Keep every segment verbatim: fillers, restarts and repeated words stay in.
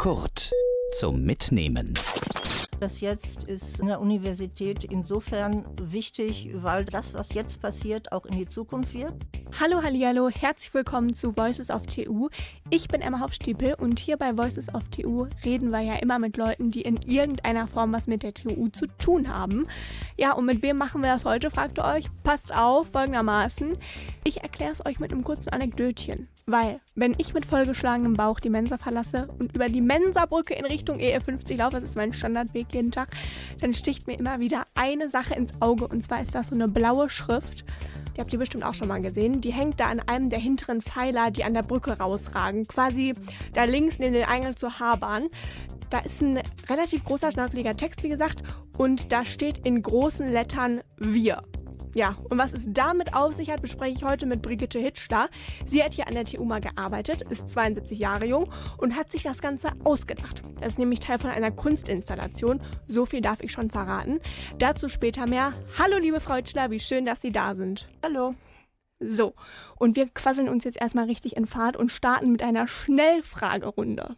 Kurt zum Mitnehmen. Das Jetzt ist in der Universität insofern wichtig, weil das, was jetzt passiert, auch in die Zukunft wird. Hallo, hallihallo, herzlich willkommen zu Voices of T U. Ich bin Emma Hofstiepel und hier bei Voices of T U reden wir ja immer mit Leuten, die in irgendeiner Form was mit der T U zu tun haben. Ja, und mit wem machen wir das heute, fragt ihr euch? Passt auf, folgendermaßen. Ich erkläre es euch mit einem kurzen Anekdötchen. Weil, wenn ich mit vollgeschlagenem Bauch die Mensa verlasse und über die Mensabrücke in Richtung E F fünfzig laufe, das ist mein Standardweg jeden Tag, dann sticht mir immer wieder eine Sache ins Auge, und zwar ist das so eine blaue Schrift. Die habt ihr bestimmt auch schon mal gesehen. Die hängt da an einem der hinteren Pfeiler, die an der Brücke rausragen. Quasi da links neben den Eingang zur Haarbahn. Da ist ein relativ großer, schnörkeliger Text, wie gesagt. Und da steht in großen Lettern Wir. Ja, und was es damit auf sich hat, bespreche ich heute mit Brigitte Hitschler. Sie hat hier an der T U mal gearbeitet, ist zweiundsiebzig Jahre jung und hat sich das Ganze ausgedacht. Das ist nämlich Teil von einer Kunstinstallation. So viel darf ich schon verraten. Dazu später mehr. Hallo, liebe Frau Hitschler, wie schön, dass Sie da sind. Hallo. So, und wir quasseln uns jetzt erstmal richtig in Fahrt und starten mit einer Schnellfragerunde.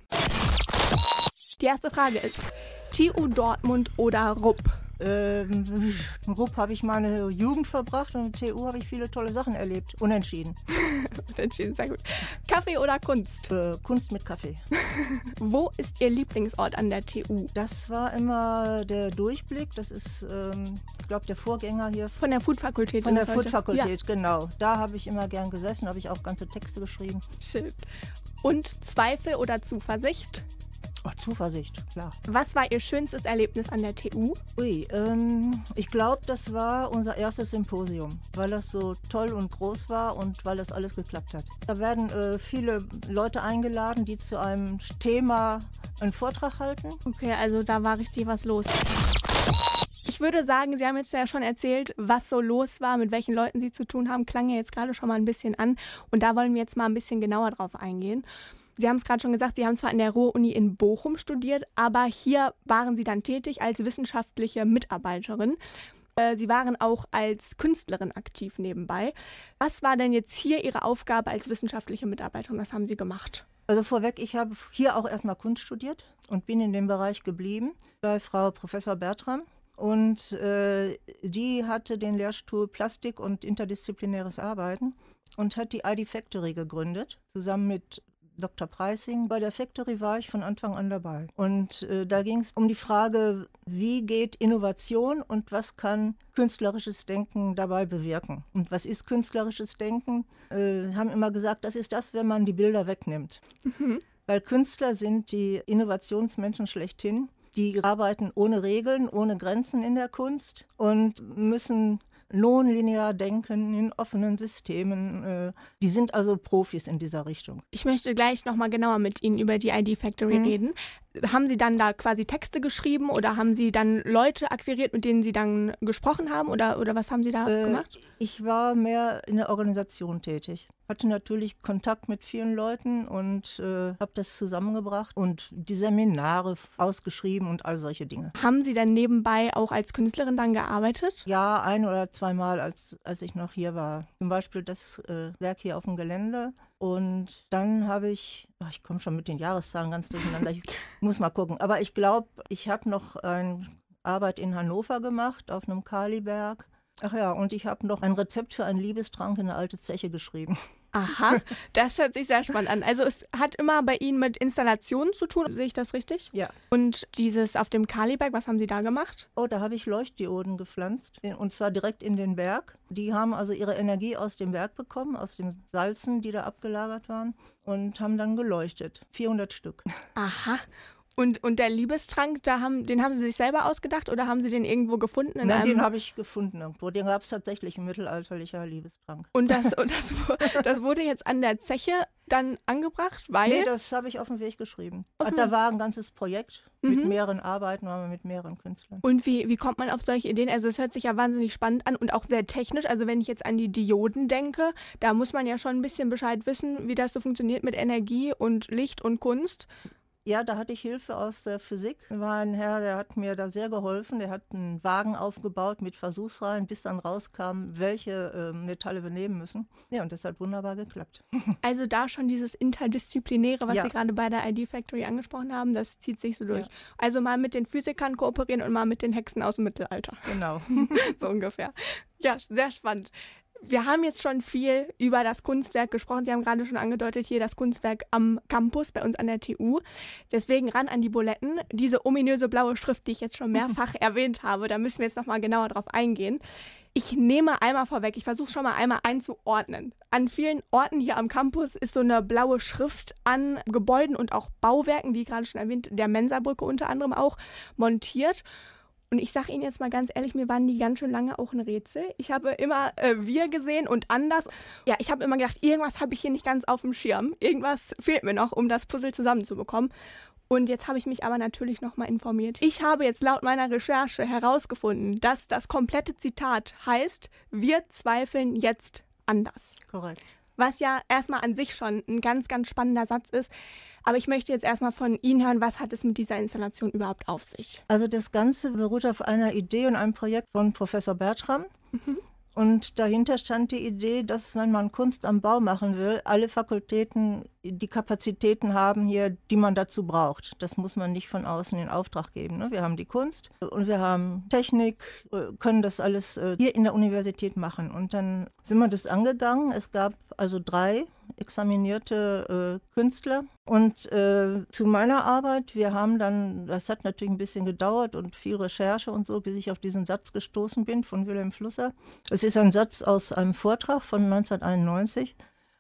Die erste Frage ist, T U Dortmund oder Rupp? Ähm, in Rupp habe ich meine Jugend verbracht und in T U habe ich viele tolle Sachen erlebt. Unentschieden. Unentschieden, sehr gut. Kaffee oder Kunst? Äh, Kunst mit Kaffee. Wo ist Ihr Lieblingsort an der T U? Das war immer der Durchblick. Das ist, ähm, ich glaube, der Vorgänger hier. Von der Food-Fakultät. Von der Food-Fakultät, ja. Genau. Da habe ich immer gern gesessen, habe ich auch ganze Texte geschrieben. Schön. Und Zweifel oder Zuversicht? Oh, Zuversicht, klar. Was war Ihr schönstes Erlebnis an der T U? Ui, ähm, ich glaube, das war unser erstes Symposium, weil das so toll und groß war und weil das alles geklappt hat. Da werden äh, viele Leute eingeladen, die zu einem Thema einen Vortrag halten. Okay, also da war richtig was los. Ich würde sagen, Sie haben jetzt ja schon erzählt, was so los war, mit welchen Leuten Sie zu tun haben. Klang ja jetzt gerade schon mal ein bisschen an. Und da wollen wir jetzt mal ein bisschen genauer drauf eingehen. Sie haben es gerade schon gesagt, Sie haben zwar an der Ruhr-Uni in Bochum studiert, aber hier waren Sie dann tätig als wissenschaftliche Mitarbeiterin. Äh, Sie waren auch als Künstlerin aktiv nebenbei. Was war denn jetzt hier Ihre Aufgabe als wissenschaftliche Mitarbeiterin? Was haben Sie gemacht? Also vorweg, ich habe hier auch erstmal Kunst studiert und bin in dem Bereich geblieben bei Frau Professor Bertram. Und äh, die hatte den Lehrstuhl Plastik und interdisziplinäres Arbeiten und hat die I D Factory gegründet, zusammen mit Doktor Preissing. Bei der Factory war ich von Anfang an dabei. Und äh, da ging es um die Frage, wie geht Innovation und was kann künstlerisches Denken dabei bewirken? Und was ist künstlerisches Denken? Äh, haben immer gesagt, das ist das, wenn man die Bilder wegnimmt. Mhm. Weil Künstler sind die Innovationsmenschen schlechthin. Die arbeiten ohne Regeln, ohne Grenzen in der Kunst und müssen nonlinear denken in offenen Systemen. Die sind also Profis in dieser Richtung. Ich möchte gleich nochmal genauer mit Ihnen über die I D Factory mhm. reden. Haben Sie dann da quasi Texte geschrieben oder haben Sie dann Leute akquiriert, mit denen Sie dann gesprochen haben oder, oder was haben Sie da äh, gemacht? Ich war mehr in der Organisation tätig. Hatte natürlich Kontakt mit vielen Leuten und äh, habe das zusammengebracht und die Seminare ausgeschrieben und all solche Dinge. Haben Sie dann nebenbei auch als Künstlerin dann gearbeitet? Ja, ein oder zweimal, als, als ich noch hier war. Zum Beispiel das äh, Werk hier auf dem Gelände. Und dann habe ich, ach, ich komme schon mit den Jahreszahlen ganz durcheinander, ich muss mal gucken. Aber ich glaube, ich habe noch eine Arbeit in Hannover gemacht, auf einem Kaliberg. Ach ja, und ich habe noch ein Rezept für einen Liebestrank in eine alte Zeche geschrieben. Aha, das hört sich sehr spannend an. Also es hat immer bei Ihnen mit Installationen zu tun, sehe ich das richtig? Ja. Und dieses auf dem Kaliberg, was haben Sie da gemacht? Oh, da habe ich Leuchtdioden gepflanzt, und zwar direkt in den Berg. Die haben also ihre Energie aus dem Berg bekommen, aus den Salzen, die da abgelagert waren, und haben dann geleuchtet. vierhundert Stück. Aha. Und, und der Liebestrank, da haben, den haben Sie sich selber ausgedacht oder haben Sie den irgendwo gefunden? In Nein, einem den habe ich gefunden irgendwo. Den gab es tatsächlich, ein mittelalterlicher Liebestrank. Und, das, und das, das wurde jetzt an der Zeche dann angebracht, weil... Nee, das habe ich auf dem Weg geschrieben. Da war ein ganzes Projekt mhm. mit mehreren Arbeiten, waren wir mit mehreren Künstlern. Und wie, wie kommt man auf solche Ideen? Also es hört sich ja wahnsinnig spannend an und auch sehr technisch. Also wenn ich jetzt an die Dioden denke, da muss man ja schon ein bisschen Bescheid wissen, wie das so funktioniert mit Energie und Licht und Kunst. Ja, da hatte ich Hilfe aus der Physik. Da war ein Herr, der hat mir da sehr geholfen. Der hat einen Wagen aufgebaut mit Versuchsreihen, bis dann rauskam, welche äh, Metalle wir nehmen müssen. Ja, und das hat wunderbar geklappt. Also da schon dieses Interdisziplinäre, was Ja. Sie gerade bei der I D Factory angesprochen haben, das zieht sich so durch. Ja. Also mal mit den Physikern kooperieren und mal mit den Hexen aus dem Mittelalter. Genau. So ungefähr. Ja, sehr spannend. Wir haben jetzt schon viel über das Kunstwerk gesprochen. Sie haben gerade schon angedeutet, hier das Kunstwerk am Campus bei uns an der T U. Deswegen ran an die Buletten. Diese ominöse blaue Schrift, die ich jetzt schon mehrfach erwähnt habe, da müssen wir jetzt nochmal genauer drauf eingehen. Ich nehme einmal vorweg, ich versuche schon mal einmal einzuordnen. An vielen Orten hier am Campus ist so eine blaue Schrift an Gebäuden und auch Bauwerken, wie gerade schon erwähnt, der Mensabrücke unter anderem auch, montiert. Und ich sage Ihnen jetzt mal ganz ehrlich, mir waren die ganz schön lange auch ein Rätsel. Ich habe immer äh, wir gesehen und anders. Ja, ich habe immer gedacht, irgendwas habe ich hier nicht ganz auf dem Schirm. Irgendwas fehlt mir noch, um das Puzzle zusammenzubekommen. Und jetzt habe ich mich aber natürlich nochmal informiert. Ich habe jetzt laut meiner Recherche herausgefunden, dass das komplette Zitat heißt, wir zweifeln jetzt anders. Korrekt. Was ja erstmal an sich schon ein ganz, ganz spannender Satz ist. Aber ich möchte jetzt erstmal von Ihnen hören, was hat es mit dieser Installation überhaupt auf sich? Also das Ganze beruht auf einer Idee und einem Projekt von Professor Bertram. Mhm. Und dahinter stand die Idee, dass, wenn man Kunst am Bau machen will, alle Fakultäten die Kapazitäten haben hier, die man dazu braucht. Das muss man nicht von außen in Auftrag geben. Ne? Wir haben die Kunst und wir haben Technik, können das alles hier in der Universität machen. Und dann sind wir das angegangen. Es gab also drei examinierte äh, Künstler. Und äh, zu meiner Arbeit, wir haben dann, das hat natürlich ein bisschen gedauert und viel Recherche und so, bis ich auf diesen Satz gestoßen bin von Wilhelm Flusser. Es ist ein Satz aus einem Vortrag von neunzehnhunderteinundneunzig.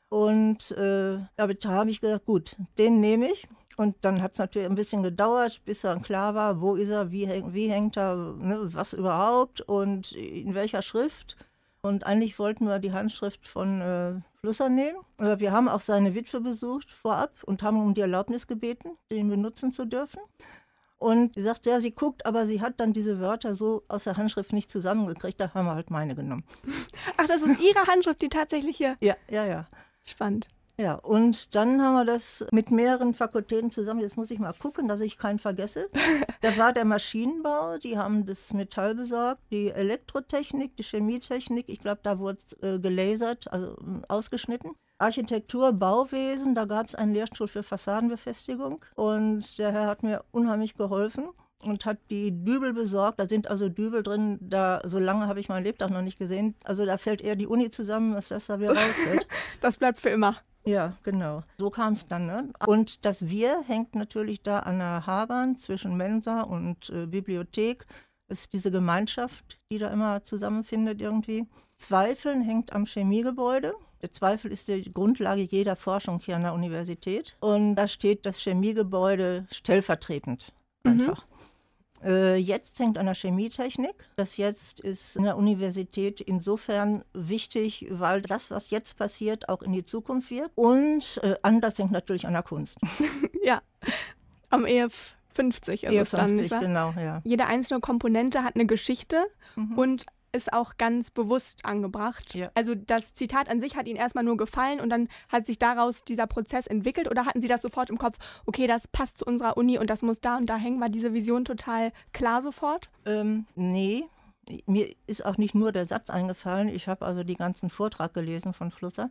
Und äh, da habe ich gesagt, gut, den nehme ich. Und dann hat es natürlich ein bisschen gedauert, bis dann klar war, wo ist er, wie, wie hängt er, ne, was überhaupt und in welcher Schrift. Und eigentlich wollten wir die Handschrift von äh, Flusser nehmen. Aber wir haben auch seine Witwe besucht vorab und haben um die Erlaubnis gebeten, den benutzen zu dürfen. Und sie sagt, ja, sie guckt, aber sie hat dann diese Wörter so aus der Handschrift nicht zusammengekriegt. Da haben wir halt meine genommen. Ach, das ist Ihre Handschrift, die tatsächlich hier... Ja, ja, ja. Spannend. Ja, und dann haben wir das mit mehreren Fakultäten zusammen. Jetzt muss ich mal gucken, dass ich keinen vergesse. Da war der Maschinenbau, die haben das Metall besorgt, die Elektrotechnik, die Chemietechnik, ich glaube, da wurde es äh, gelasert, also äh, ausgeschnitten. Architektur, Bauwesen, da gab es einen Lehrstuhl für Fassadenbefestigung und der Herr hat mir unheimlich geholfen und hat die Dübel besorgt. Da sind also Dübel drin, da so lange habe ich mein Lebtag noch nicht gesehen. Also da fällt eher die Uni zusammen, was das da wieder rausfällt. Das bleibt für immer. Ja, genau. So kam es dann. Ne? Und das Wir hängt natürlich da an der Haarbahn zwischen Mensa und äh, Bibliothek. Das ist diese Gemeinschaft, die da immer zusammenfindet irgendwie. Zweifeln hängt am Chemiegebäude. Der Zweifel ist die Grundlage jeder Forschung hier an der Universität. Und da steht das Chemiegebäude stellvertretend einfach. Mhm. Äh, jetzt hängt an der Chemietechnik. Das Jetzt ist in der Universität insofern wichtig, weil das, was jetzt passiert, auch in die Zukunft wird. Und äh, anders hängt natürlich an der Kunst. Ja, am E F fünfzig ist E F es dann, fünfzig, nicht wahr? genau, ja. Jede einzelne Komponente hat eine Geschichte mhm. und ist auch ganz bewusst angebracht. Ja. Also das Zitat an sich hat Ihnen erstmal nur gefallen und dann hat sich daraus dieser Prozess entwickelt oder hatten Sie das sofort im Kopf, okay, das passt zu unserer Uni und das muss da und da hängen? War diese Vision total klar sofort? Ähm, nee, mir ist auch nicht nur der Satz eingefallen. Ich habe also den ganzen Vortrag gelesen von Flusser.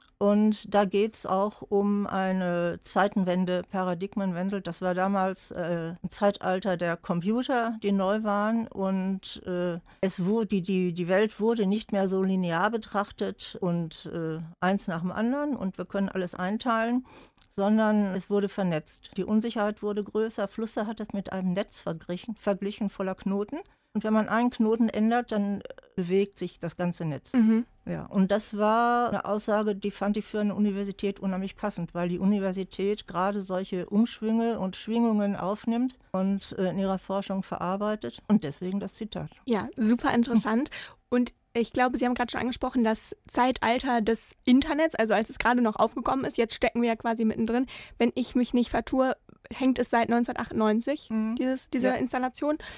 Und da geht es auch um eine Zeitenwende, Paradigmenwendel. Das war damals äh, ein Zeitalter der Computer, die neu waren. Und äh, es wurde, die, die, die Welt wurde nicht mehr so linear betrachtet und äh, eins nach dem anderen und wir können alles einteilen, sondern es wurde vernetzt. Die Unsicherheit wurde größer. Flusser hat das mit einem Netz verglichen, verglichen voller Knoten. Und wenn man einen Knoten ändert, dann bewegt sich das ganze Netz. Mhm. Ja, und das war eine Aussage, die fand ich für eine Universität unheimlich passend, weil die Universität gerade solche Umschwünge und Schwingungen aufnimmt und äh, in ihrer Forschung verarbeitet. Und deswegen das Zitat. Ja, super interessant. Und ich glaube, Sie haben gerade schon angesprochen, das Zeitalter des Internets, also als es gerade noch aufgekommen ist, jetzt stecken wir ja quasi mittendrin. Wenn ich mich nicht vertue, hängt es seit neunzehnhundertachtundneunzig, mhm. dieses, diese ja. Installation.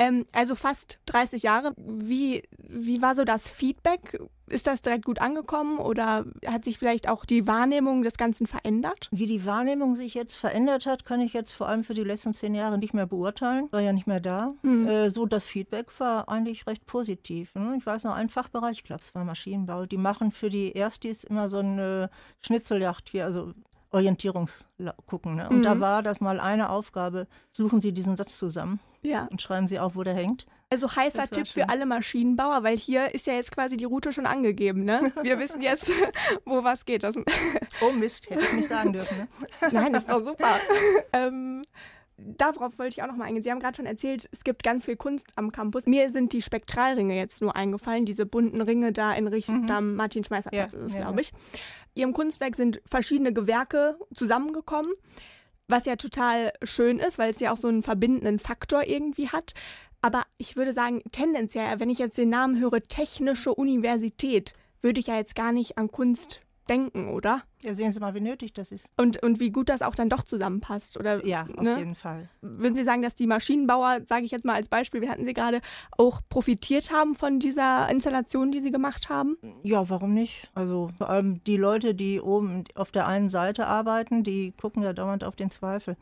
Ähm, also fast dreißig Jahre. Wie, wie war so das Feedback? Ist das direkt gut angekommen oder hat sich vielleicht auch die Wahrnehmung des Ganzen verändert? Wie die Wahrnehmung sich jetzt verändert hat, kann ich jetzt vor allem für die letzten zehn Jahre nicht mehr beurteilen. War ja nicht mehr da. Hm. Äh, so, das Feedback war eigentlich recht positiv. Ne? Ich weiß noch, ein Fachbereich, ich glaube, es war Maschinenbau, die machen für die Erstis immer so eine Schnitzeljagd hier, also Orientierungsgucken. Ne? Und Mhm. da war das mal eine Aufgabe, suchen Sie diesen Satz zusammen Ja. und schreiben Sie auf, wo der hängt. Also heißer Das war Tipp schön. für alle Maschinenbauer, weil hier ist ja jetzt quasi die Route schon angegeben, ne? Wir wissen jetzt, wo was geht. Das, Oh Mist, hätte ich nicht sagen dürfen. Ne? nein, das ist doch super. ähm, darauf wollte ich auch noch mal eingehen. Sie haben gerade schon erzählt, es gibt ganz viel Kunst am Campus. Mir sind die Spektralringe jetzt nur eingefallen, diese bunten Ringe da in Richtung Mhm. Martin-Schmeißer-Platz Ja, ist es, ja, glaube ja. ich. Ihrem Kunstwerk sind verschiedene Gewerke zusammengekommen, was ja total schön ist, weil es ja auch so einen verbindenden Faktor irgendwie hat. Aber ich würde sagen, tendenziell, wenn ich jetzt den Namen höre, Technische Universität, würde ich ja jetzt gar nicht an Kunst denken, oder? Ja, sehen Sie mal, wie nötig das ist. Und, und wie gut das auch dann doch zusammenpasst, oder? Ja, auf ne? jeden Fall. Würden Sie sagen, dass die Maschinenbauer, sage ich jetzt mal als Beispiel, wir hatten sie gerade, auch profitiert haben von dieser Installation, die sie gemacht haben? Ja, warum nicht? Also vor allem die Leute, die oben auf der einen Seite arbeiten, die gucken ja dauernd auf den Zweifel.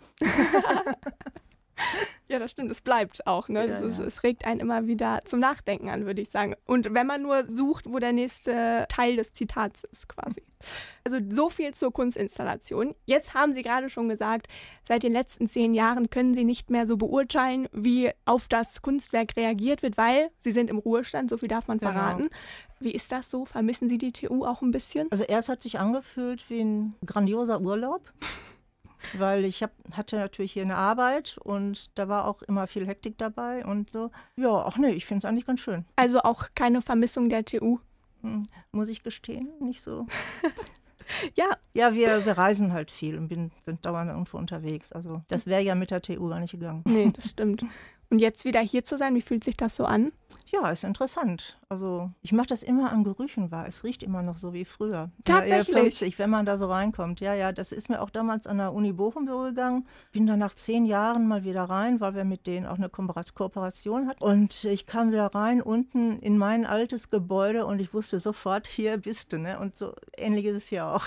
Ja, das stimmt, es bleibt auch. Ne? Ja, es, ist, ja. es regt einen immer wieder zum Nachdenken an, würde ich sagen. Und wenn man nur sucht, wo der nächste Teil des Zitats ist quasi. Also so viel zur Kunstinstallation. Jetzt haben Sie gerade schon gesagt, seit den letzten zehn Jahren können Sie nicht mehr so beurteilen, wie auf das Kunstwerk reagiert wird, weil Sie sind im Ruhestand, so viel darf man Genau. verraten. Wie ist das so? Vermissen Sie die T U auch ein bisschen? Also erst hat sich angefühlt wie ein grandioser Urlaub, weil ich hab, hatte natürlich hier eine Arbeit und da war auch immer viel Hektik dabei und so. Ja, ach nee, ich finde es eigentlich ganz schön. Also auch keine Vermissung der T U? Hm, muss ich gestehen, nicht so. Ja, Ja, wir, wir reisen halt viel und bin, sind dauernd irgendwo unterwegs. Also das wäre ja mit der T U gar nicht gegangen. nee, das stimmt. Und jetzt wieder hier zu sein, wie fühlt sich das so an? Ja, ist interessant. Also ich mache das immer an Gerüchen wahr. Es riecht immer noch so wie früher. Tatsächlich? Ja, fünfzig, wenn man da so reinkommt. Ja, ja, das ist mir auch damals an der Uni Bochum so gegangen. Bin dann nach zehn Jahren mal wieder rein, weil wir mit denen auch eine Ko- Kooperation hatten. Und ich kam wieder rein unten in mein altes Gebäude und ich wusste sofort, hier bist du. Ne? Und so ähnlich ist es hier auch.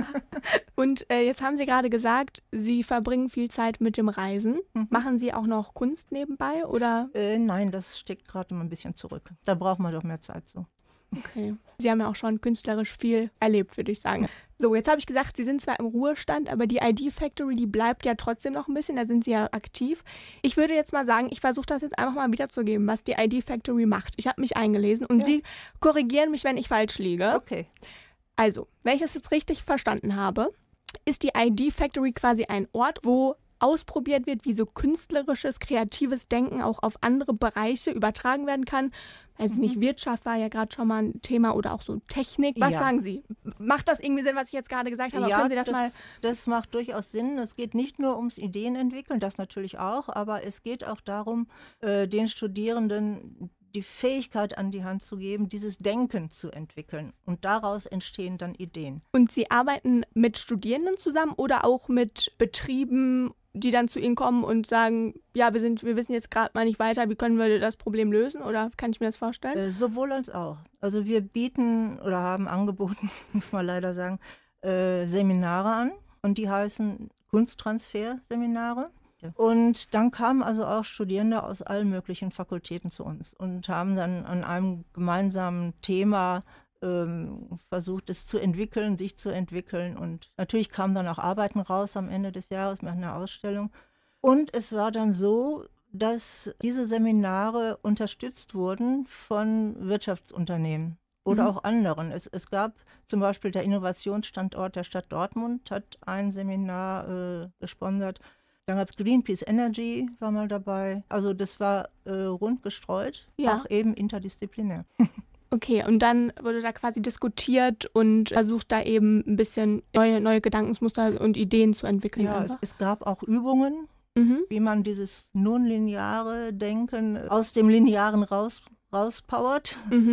Und äh, jetzt haben Sie gerade gesagt, Sie verbringen viel Zeit mit dem Reisen. Mhm. Machen Sie auch noch Kunst nebenbei oder? Äh, nein, das steckt gerade mal ein bisschen zurück. Da braucht man doch mehr Zeit so. Okay. Sie haben ja auch schon künstlerisch viel erlebt, würde ich sagen. So, jetzt habe ich gesagt, Sie sind zwar im Ruhestand, aber die I D Factory, die bleibt ja trotzdem noch ein bisschen, da sind Sie ja aktiv. Ich würde jetzt mal sagen, ich versuche das jetzt einfach mal wiederzugeben, was die I D Factory macht. Ich habe mich eingelesen und Ja. Sie korrigieren mich, wenn ich falsch liege. Okay. Also, wenn ich das jetzt richtig verstanden habe, ist die I D Factory quasi ein Ort, wo ausprobiert wird, wie so künstlerisches, kreatives Denken auch auf andere Bereiche übertragen werden kann. Weiß ich nicht, Wirtschaft war ja gerade schon mal ein Thema oder auch so Technik. Was Ja. sagen Sie? Macht das irgendwie Sinn, was ich jetzt gerade gesagt habe? Ja, Können Sie das, das, mal... das macht durchaus Sinn. Es geht nicht nur ums Ideenentwickeln, das natürlich auch, aber es geht auch darum, äh, den Studierenden die Fähigkeit an die Hand zu geben, dieses Denken zu entwickeln. Und daraus entstehen dann Ideen. Und Sie arbeiten mit Studierenden zusammen oder auch mit Betrieben, die dann zu Ihnen kommen und sagen, ja, wir sind, wir wissen jetzt gerade mal nicht weiter, wie können wir das Problem lösen? Oder kann ich mir das vorstellen? Äh, sowohl als auch. Also wir bieten oder haben angeboten, muss man leider sagen, äh, Seminare an und die heißen Kunsttransfer-Seminare. Und dann kamen also auch Studierende aus allen möglichen Fakultäten zu uns und haben dann an einem gemeinsamen Thema ähm, versucht, es zu entwickeln, sich zu entwickeln. Und natürlich kamen dann auch Arbeiten raus am Ende des Jahres mit einer Ausstellung. Und es war dann so, dass diese Seminare unterstützt wurden von Wirtschaftsunternehmen oder Mhm. auch anderen. Es, es gab zum Beispiel der Innovationsstandort der Stadt Dortmund, hat ein Seminar äh, gesponsert. Dann gab es Greenpeace Energy, war mal dabei. Also das war äh, rund gestreut, Ja. auch eben interdisziplinär. Okay, und dann wurde da quasi diskutiert und versucht da eben ein bisschen neue, neue Gedankensmuster und Ideen zu entwickeln. Ja, es, einfach. es gab auch Übungen, Mhm. wie man dieses nonlineare Denken aus dem Linearen raus, rauspowert. Mhm.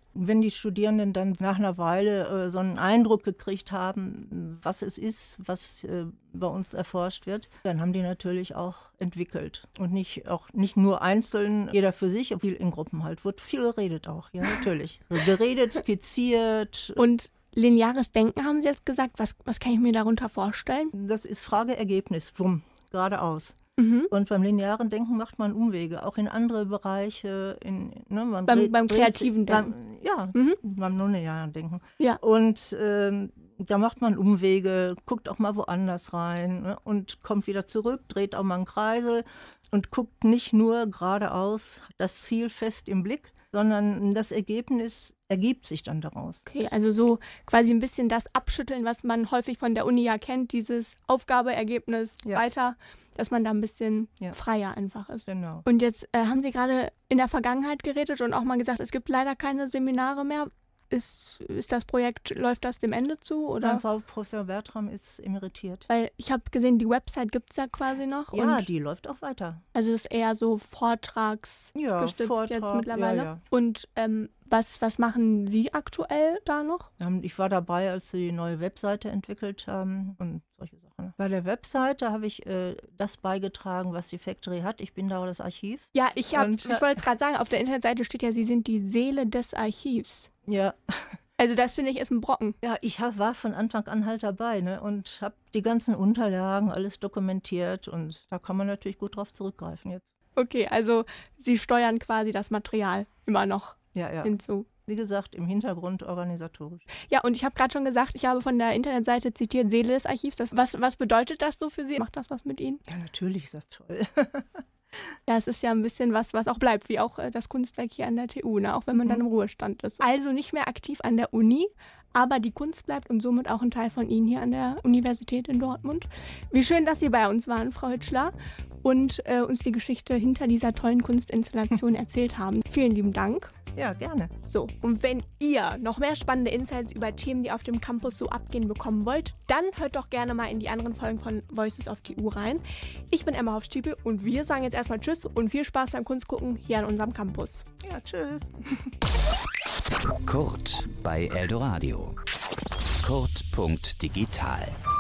Wenn die Studierenden dann nach einer Weile äh, so einen Eindruck gekriegt haben, was es ist, was äh, bei uns erforscht wird, dann haben die natürlich auch entwickelt. Und nicht auch nicht nur einzeln, jeder für sich, viel in Gruppen halt. Wird viel geredet auch, ja, natürlich. Geredet, skizziert. Und lineares Denken haben Sie jetzt gesagt. Was, was kann ich mir darunter vorstellen? Das ist Frage-Ergebnis, wumm, geradeaus. Mhm. Und beim linearen Denken macht man Umwege, auch in andere Bereiche. In, ne, man Beim, dreht, beim dreht, kreativen Denken. Beim, ja, Mhm. beim non-linearen Denken. Ja. Und ähm, da macht man Umwege, guckt auch mal woanders rein, ne, und kommt wieder zurück, dreht auch mal einen Kreisel und guckt nicht nur geradeaus das Ziel fest im Blick, sondern das Ergebnis ergibt sich dann daraus. Okay, also so quasi ein bisschen das Abschütteln, was man häufig von der Uni ja kennt, dieses Aufgabe, Ergebnis, Ja. weiter, dass man da ein bisschen Ja. freier einfach ist. Genau. Und jetzt äh, haben Sie gerade in der Vergangenheit geredet und auch mal gesagt, es gibt leider keine Seminare mehr. Ist, ist das Projekt, läuft das dem Ende zu? Oder? Mein Frau Professor Bertram ist emeritiert. Weil ich habe gesehen, die Website gibt es ja quasi noch. Ja, und die läuft auch weiter. also das ist eher so vortragsgestützt Ja, Vortrag, jetzt mittlerweile. ja, ja. Und ähm, was, was machen Sie aktuell da noch? Ähm, Ich war dabei, als sie die neue Webseite entwickelt haben und solche Sachen. Bei der Webseite habe ich äh, das beigetragen, was die Factory hat. Ich bin da das Archiv. Ja, ich, hab- Und, äh, ich wollte es gerade sagen, auf der Internetseite steht ja, Sie sind die Seele des Archivs. Ja, Also das finde ich ist ein Brocken. ja ich hab, war von Anfang an halt dabei, ne, und habe die ganzen Unterlagen, alles dokumentiert. Und da kann man natürlich gut drauf zurückgreifen jetzt. Okay, also Sie steuern quasi das Material immer noch Ja, ja. hinzu. Wie gesagt, im Hintergrund organisatorisch. Ja, und ich habe gerade schon gesagt, ich habe von der Internetseite zitiert, Seele des Archivs. Das, was, was bedeutet das so für Sie? Macht das was mit Ihnen? Ja, natürlich ist das toll. Ja, es ist ja ein bisschen was, was auch bleibt, wie auch äh, das Kunstwerk hier an der T U, ne? Auch wenn man dann im Ruhestand ist. Also nicht mehr aktiv an der Uni, aber die Kunst bleibt und somit auch ein Teil von Ihnen hier an der Universität in Dortmund. Wie schön, dass Sie bei uns waren, Frau Hütschler, und äh, uns die Geschichte hinter dieser tollen Kunstinstallation erzählt haben. Vielen lieben Dank. Ja, gerne. So, und wenn ihr noch mehr spannende Insights über Themen, die auf dem Campus so abgehen, bekommen wollt, dann hört doch gerne mal in die anderen Folgen von Voices of T U rein. Ich bin Emma Hofstiepel und wir sagen jetzt erstmal Tschüss und viel Spaß beim Kunstgucken hier an unserem Campus. Ja, tschüss. Kurt bei Eldoradio. Kurt Punkt digital.